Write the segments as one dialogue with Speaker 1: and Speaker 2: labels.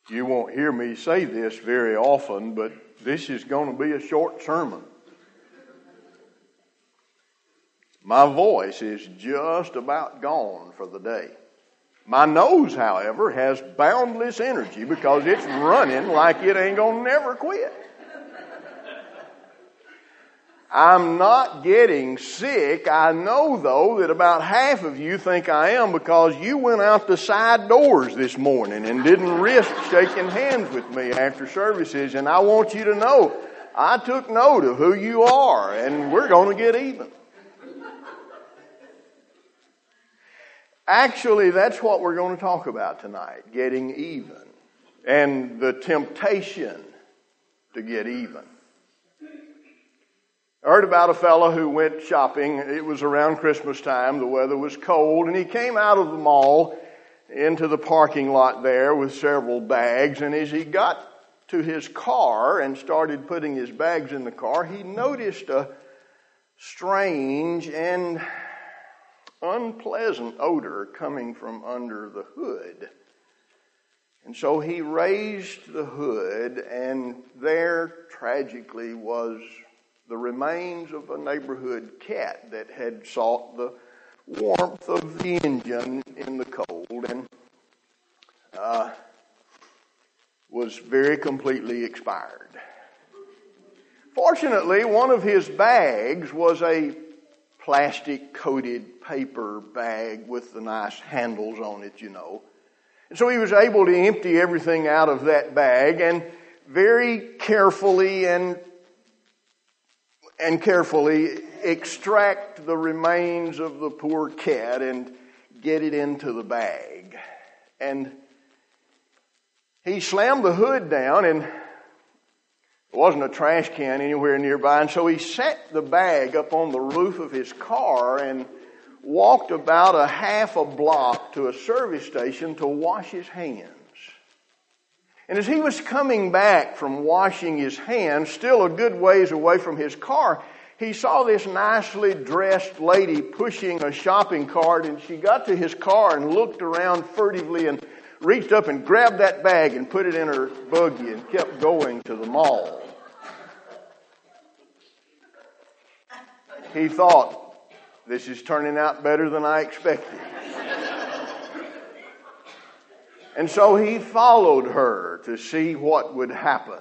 Speaker 1: You won't hear me say this very often, but this is going to be a short sermon. My voice is just about gone for the day. My nose, however, has boundless energy because it's running like it ain't going to never quit. I'm not getting sick. I know, though, that about half of you think I am because you went out the side doors this morning and didn't risk shaking hands with me after services. And I want you to know, I took note of who you are, and we're going to get even. Actually, that's what we're going to talk about tonight, getting even, and the temptation to get even. I heard about a fellow who went shopping. It was around Christmas time. The weather was cold, and he came out of the mall into the parking lot there with several bags. And as he got to his car and started putting his bags in the car, he noticed a strange and unpleasant odor coming from under the hood. And so he raised the hood, and there tragically was the remains of a neighborhood cat that had sought the warmth of the engine in the cold and was very completely expired. Fortunately, one of his bags was a plastic-coated paper bag with the nice handles on it, you know. And so he was able to empty everything out of that bag and very carefully carefully extract the remains of the poor cat and get it into the bag. And he slammed the hood down, and there wasn't a trash can anywhere nearby, and so he set the bag up on the roof of his car and walked about a half a block to a service station to wash his hands. And as he was coming back from washing his hands, still a good ways away from his car, he saw this nicely dressed lady pushing a shopping cart, and she got to his car and looked around furtively and reached up and grabbed that bag and put it in her buggy and kept going to the mall. He thought, this is turning out better than I expected. And so he followed her to see what would happen.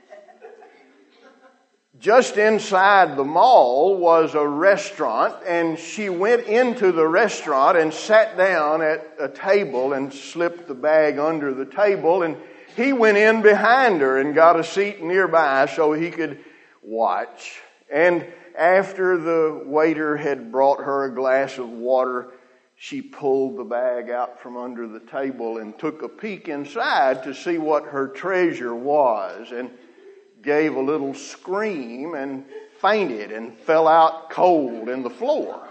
Speaker 1: Just inside the mall was a restaurant, and she went into the restaurant and sat down at a table and slipped the bag under the table, and he went in behind her and got a seat nearby so he could watch. And after the waiter had brought her a glass of water, she pulled the bag out from under the table and took a peek inside to see what her treasure was, and gave a little scream and fainted and fell out cold in the floor.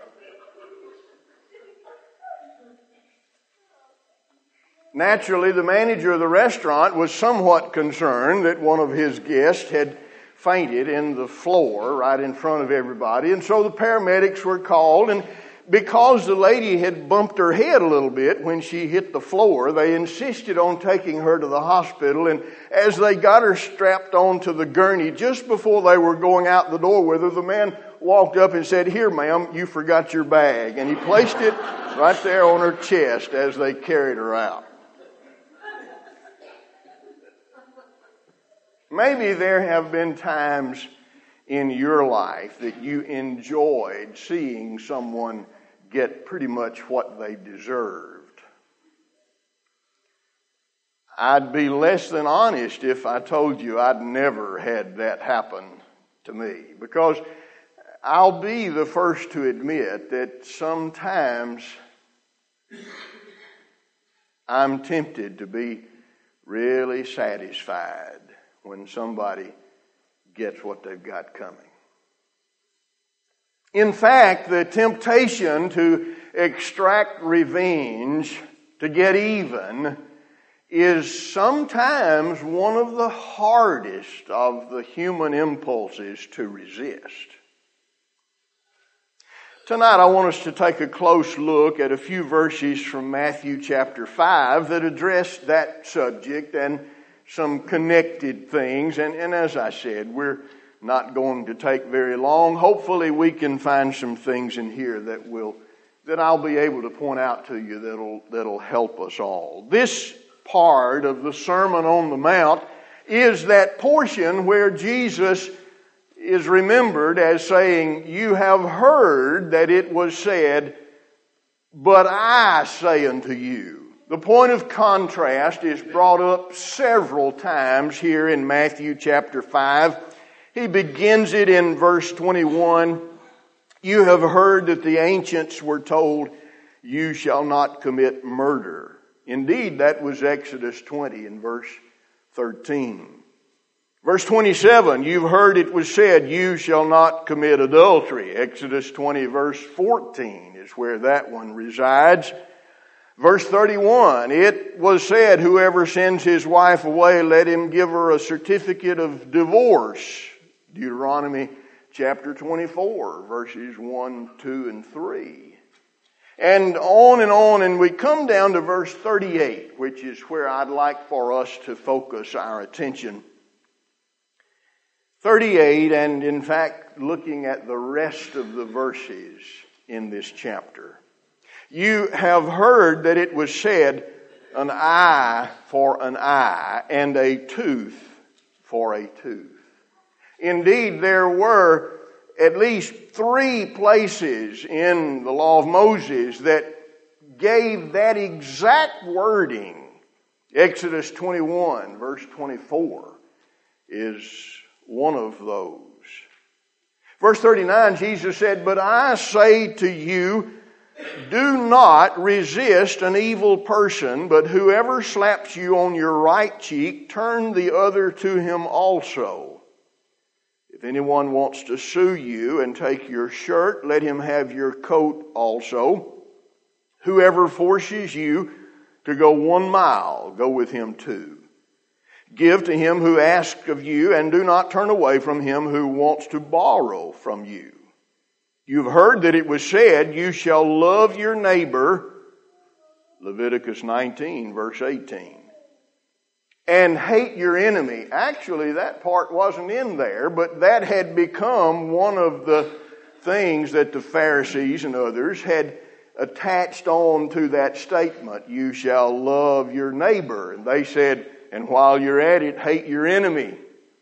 Speaker 1: Naturally, the manager of the restaurant was somewhat concerned that one of his guests had fainted in the floor right in front of everybody, and so the paramedics were called, and because the lady had bumped her head a little bit when she hit the floor, they insisted on taking her to the hospital. And as they got her strapped onto the gurney, just before they were going out the door with her, the man walked up and said, "Here, ma'am, you forgot your bag." And he placed it right there on her chest as they carried her out. Maybe there have been times in your life that you enjoyed seeing someone get pretty much what they deserved. I'd be less than honest if I told you I'd never had that happen to me, because I'll be the first to admit that sometimes I'm tempted to be really satisfied when somebody gets what they've got coming. In fact, the temptation to extract revenge, to get even, is sometimes one of the hardest of the human impulses to resist. Tonight I want us to take a close look at a few verses from Matthew chapter 5 that address that subject and some connected things. And as I said, we're not going to take very long. Hopefully we can find some things in here that I'll be able to point out to you that'll help us all. This part of the Sermon on the Mount is that portion where Jesus is remembered as saying, "You have heard that it was said, but I say unto you." The point of contrast is brought up several times here in Matthew chapter 5. He begins it in verse 21. "You have heard that the ancients were told, 'You shall not commit murder.'" Indeed, that was Exodus 20 in verse 13. Verse 27, "You've heard it was said, 'You shall not commit adultery.'" Exodus 20 verse 14 is where that one resides. Verse 31, "It was said, 'Whoever sends his wife away, let him give her a certificate of divorce.'" Deuteronomy chapter 24 verses 1, 2, and 3. And on, and we come down to verse 38, which is where I'd like for us to focus our attention. 38, and in fact, looking at the rest of the verses in this chapter. "You have heard that it was said, 'An eye for an eye, and a tooth for a tooth.'" Indeed, there were at least 3 places in the law of Moses that gave that exact wording. Exodus 21, verse 24 is one of those. Verse 39, Jesus said, "But I say to you, do not resist an evil person, but whoever slaps you on your right cheek, turn the other to him also. If anyone wants to sue you and take your shirt, let him have your coat also. Whoever forces you to go 1 mile, go with him 2. Give to him who asks of you, and do not turn away from him who wants to borrow from you. You've heard that it was said, 'You shall love your neighbor,'" Leviticus 19, verse 18. "And hate your enemy." Actually, that part wasn't in there, but that had become one of the things that the Pharisees and others had attached on to that statement, "You shall love your neighbor." And they said, "And while you're at it, hate your enemy.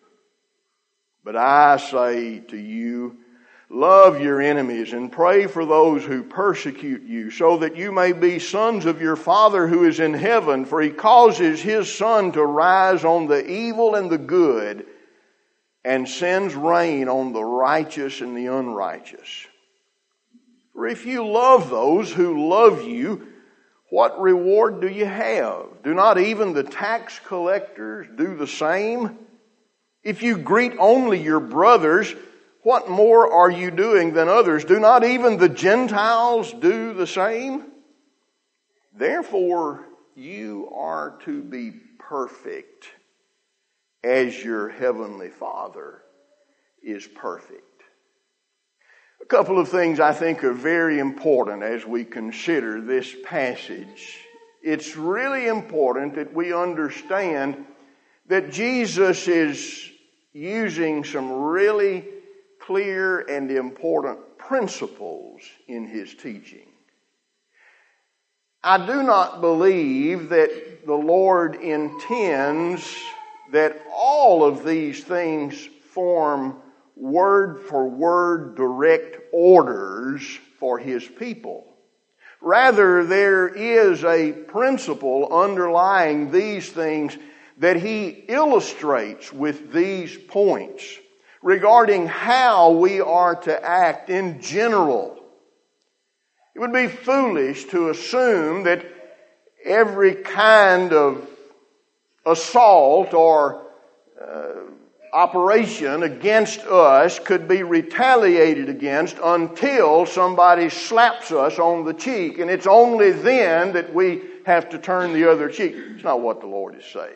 Speaker 1: But I say to you, love your enemies and pray for those who persecute you, so that you may be sons of your Father who is in heaven. For he causes his sun to rise on the evil and the good, and sends rain on the righteous and the unrighteous. For if you love those who love you, what reward do you have? Do not even the tax collectors do the same? If you greet only your brothers, what more are you doing than others? Do not even the Gentiles do the same? Therefore, you are to be perfect as your heavenly Father is perfect." A couple of things I think are very important as we consider this passage. It's really important that we understand that Jesus is using some really clear and important principles in his teaching. I do not believe that the Lord intends that all of these things form word-for-word direct orders for his people. Rather, there is a principle underlying these things that he illustrates with these points regarding how we are to act in general. It would be foolish to assume that every kind of assault or operation against us could be retaliated against until somebody slaps us on the cheek, and it's only then that we have to turn the other cheek. It's not what the Lord is saying.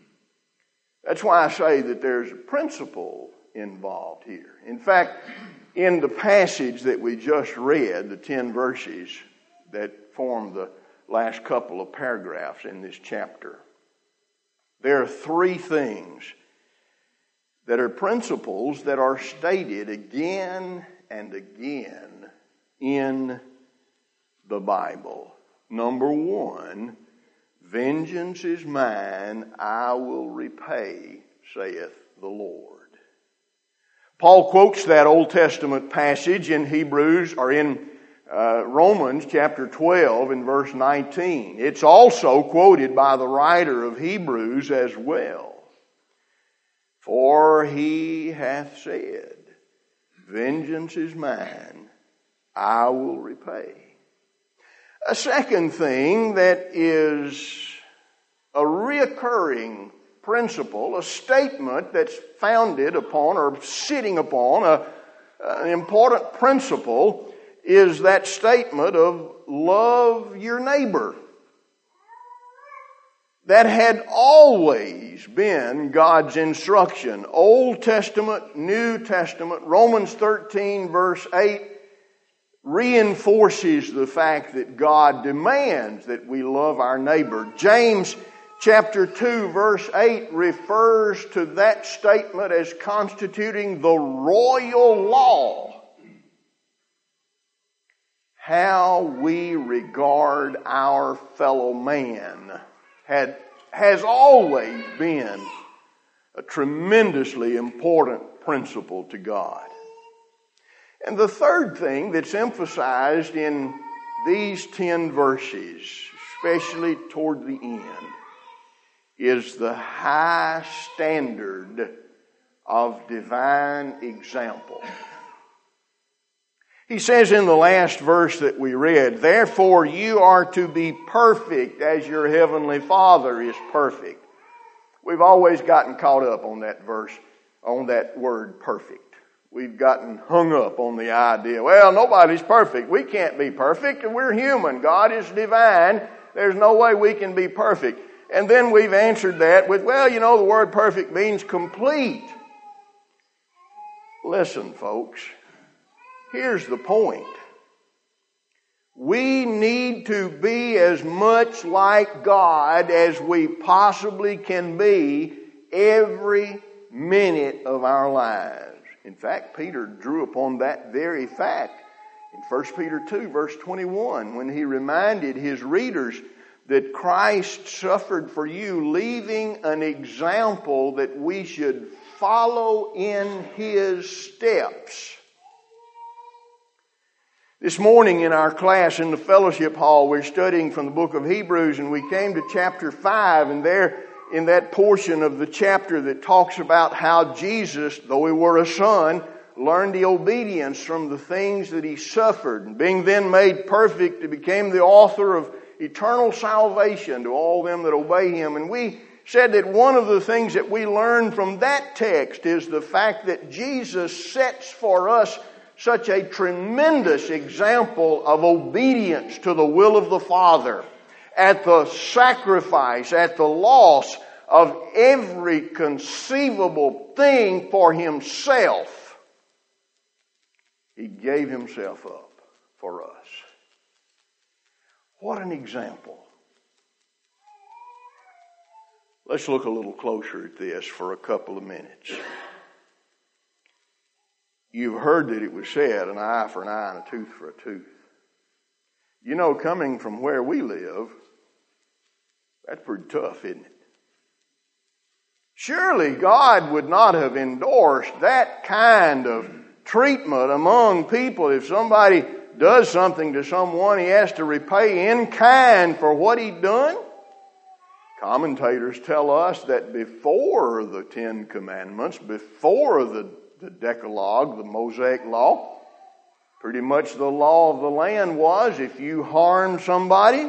Speaker 1: That's why I say that there's a principle involved here. In fact, In the passage that we just read, the 10 verses that form the last couple of paragraphs in this chapter, there are three things that are principles that are stated again and again in the Bible. Number one, vengeance is mine, I will repay, saith the Lord. Paul quotes that Old Testament passage in Hebrews, or in Romans chapter 12 and verse 19. It's also quoted by the writer of Hebrews as well. For he hath said, vengeance is mine, I will repay. A second thing that is a reoccurring principle, a statement that's founded upon or sitting upon an important principle, is that statement of love your neighbor. That had always been God's instruction. Old Testament, New Testament, Romans 13 verse 8 reinforces the fact that God demands that we love our neighbor. James chapter 2 verse 8 refers to that statement as constituting the royal law. How we regard our fellow man has always been a tremendously important principle to God. And the third thing that's emphasized in these 10 verses, especially toward the end, is the high standard of divine example. He says in the last verse that we read, therefore you are to be perfect as your heavenly Father is perfect. We've always gotten caught up on that verse, on that word perfect. We've gotten hung up on the idea, well, nobody's perfect. We can't be perfect, and we're human. God is divine. There's no way we can be perfect. And then we've answered that with, well, you know, the word perfect means complete. Listen, folks. Here's the point. We need to be as much like God as we possibly can be every minute of our lives. In fact, Peter drew upon that very fact in 1 Peter 2, verse 21, when he reminded his readers that Christ suffered for you, leaving an example that we should follow in his steps. This morning in our class in the fellowship hall, we're studying from the book of Hebrews, and we came to chapter 5, and there in that portion of the chapter that talks about how Jesus, though he were a son, learned the obedience from the things that he suffered, and being then made perfect, he became the author of eternal salvation to all them that obey him. And we said that one of the things that we learn from that text is the fact that Jesus sets for us such a tremendous example of obedience to the will of the Father, at the sacrifice, at the loss of every conceivable thing for himself. He gave himself up for us. What an example. Let's look a little closer at this for a couple of minutes. You've heard that it was said, an eye for an eye and a tooth for a tooth. You know, coming from where we live, that's pretty tough, isn't it? Surely God would not have endorsed that kind of treatment among people. If somebody does something to someone, he has to repay in kind for what he'd done. Commentators tell us that before the Ten Commandments, before the Decalogue, the Mosaic Law, pretty much the law of the land was, if you harmed somebody,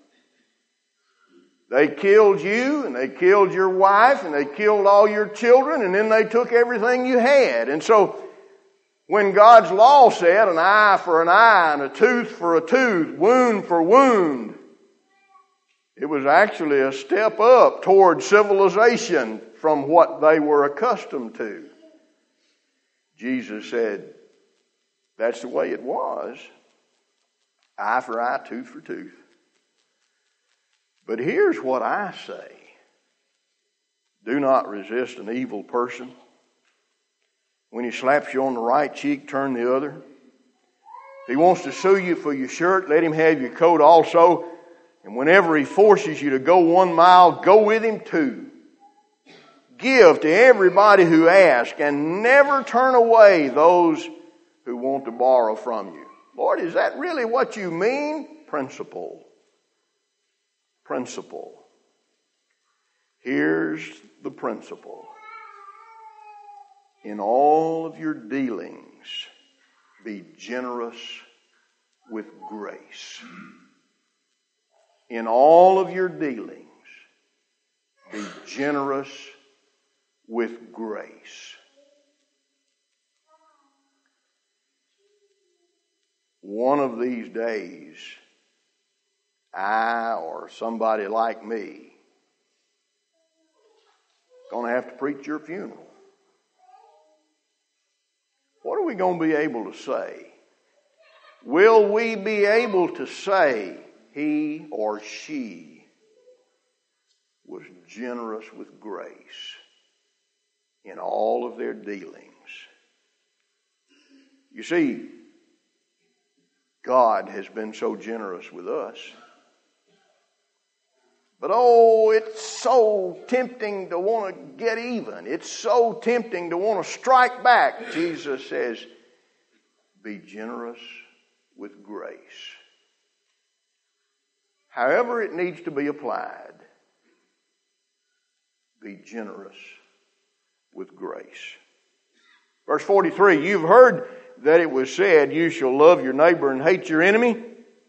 Speaker 1: they killed you, and they killed your wife, and they killed all your children, and then they took everything you had. And so, when God's law said an eye for an eye and a tooth for a tooth, wound for wound, it was actually a step up toward civilization from what they were accustomed to. Jesus said, That's the way it was. Eye for eye, tooth for tooth. But here's what I say. Do not resist an evil person. When he slaps you on the right cheek, turn the other. If he wants to sue you for your shirt, let him have your coat also. And whenever he forces you to go 1 mile, go with him 2. Give to everybody who asks, and never turn away those who want to borrow from you. Lord, is that really what you mean? Principle. Principle. Here's the principle. In all of your dealings, be generous with grace. In all of your dealings, be generous with grace. One of these days, I or somebody like me going to have to preach your funeral. What are we going to be able to say? Will we be able to say he or she was generous with grace in all of their dealings? You see, God has been so generous with us. But oh, it's so tempting to want to get even. It's so tempting to want to strike back. Jesus says, be generous with grace. However it needs to be applied, be generous with grace. Verse 43, you've heard that it was said, you shall love your neighbor and hate your enemy.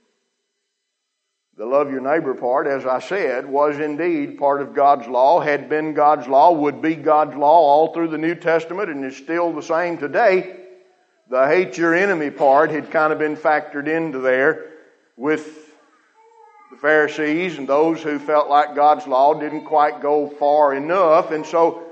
Speaker 1: The love your neighbor part, as I said, was indeed part of God's law, had been God's law, would be God's law all through the New Testament, and is still the same today. The hate your enemy part had kind of been factored into there with the Pharisees and those who felt like God's law didn't quite go far enough. And so,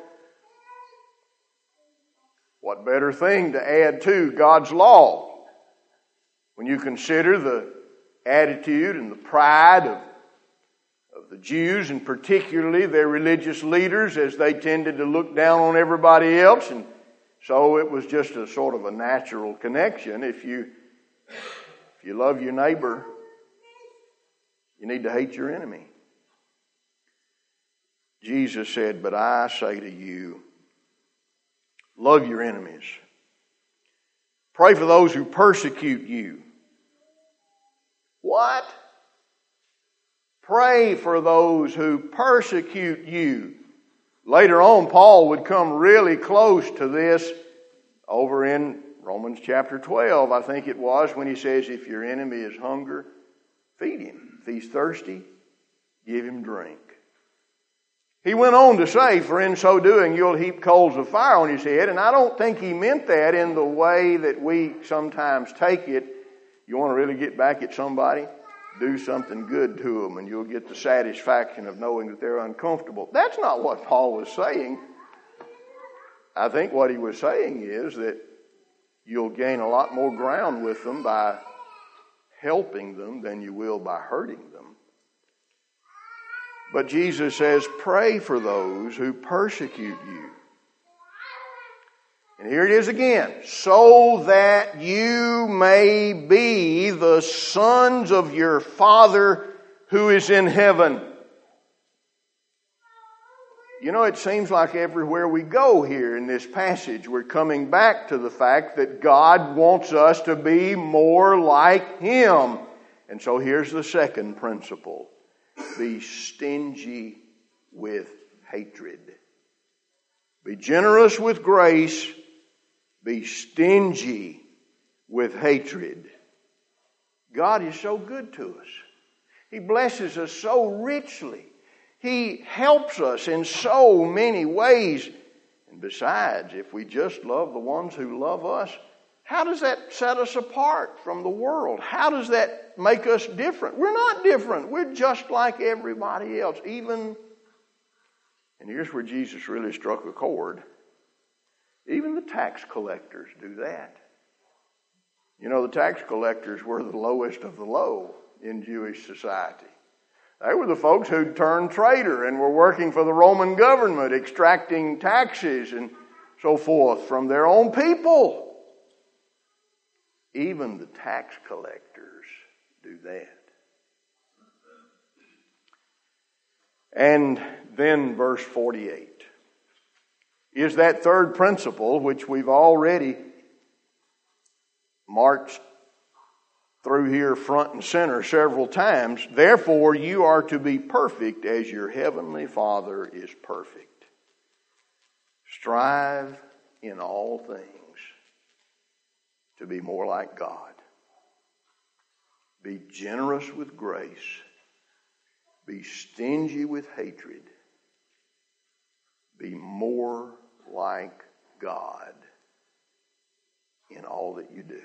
Speaker 1: what better thing to add to God's law when you consider the attitude and the pride of the Jews, and particularly their religious leaders, as they tended to look down on everybody else. And so it was just a sort of a natural connection. If you love your neighbor, you need to hate your enemy. Jesus said, but I say to you, love your enemies. Pray for those who persecute you. What? Pray for those who persecute you. Later on, Paul would come really close to this over in Romans chapter 12, I think it was, when he says, if your enemy is hungry, feed him. If he's thirsty, give him drink. He went on to say, for in so doing, you'll heap coals of fire on his head. And I don't think he meant that in the way that we sometimes take it. You want to really get back at somebody? Do something good to them, and you'll get the satisfaction of knowing that they're uncomfortable. That's not what Paul was saying. I think what he was saying is that you'll gain a lot more ground with them by helping them than you will by hurting them. But Jesus says, pray for those who persecute you. And here it is again. So that you may be the sons of your Father who is in heaven. You know, it seems like everywhere we go here in this passage, we're coming back to the fact that God wants us to be more like Him. And so here's the second principle. Be stingy with hatred. Be generous with grace. Be stingy with hatred. God is so good to us. He blesses us so richly. He helps us in so many ways. And besides, if we just love the ones who love us, how does that set us apart from the world? How does that make us different? We're not different. We're just like everybody else. And here's where Jesus really struck a chord. Even the tax collectors do that. You know, the tax collectors were the lowest of the low in Jewish society. They were the folks who'd turned traitor and were working for the Roman government, extracting taxes and so forth from their own people. Even the tax collectors do that. And then verse 48 is that third principle which we've already marched through here front and center several times. Therefore, you are to be perfect as your heavenly Father is perfect. Strive in all things to be more like God. Be generous with grace. Be stingy with hatred. Be more like God in all that you do.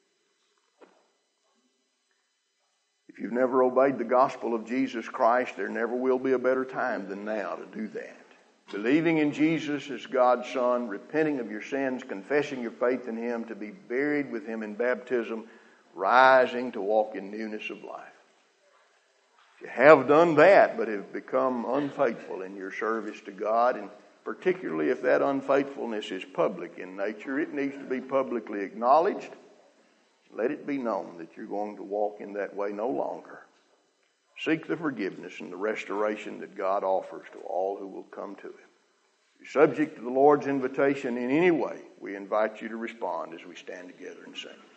Speaker 1: If you've never obeyed the gospel of Jesus Christ, there never will be a better time than now to do that. Believing in Jesus as God's Son, repenting of your sins, confessing your faith in Him, to be buried with Him in baptism, rising to walk in newness of life. If you have done that but have become unfaithful in your service to God, and particularly if that unfaithfulness is public in nature, it needs to be publicly acknowledged. Let it be known that you're going to walk in that way no longer. Seek the forgiveness and the restoration that God offers to all who will come to Him. If you're subject to the Lord's invitation in any way, we invite you to respond as we stand together and sing.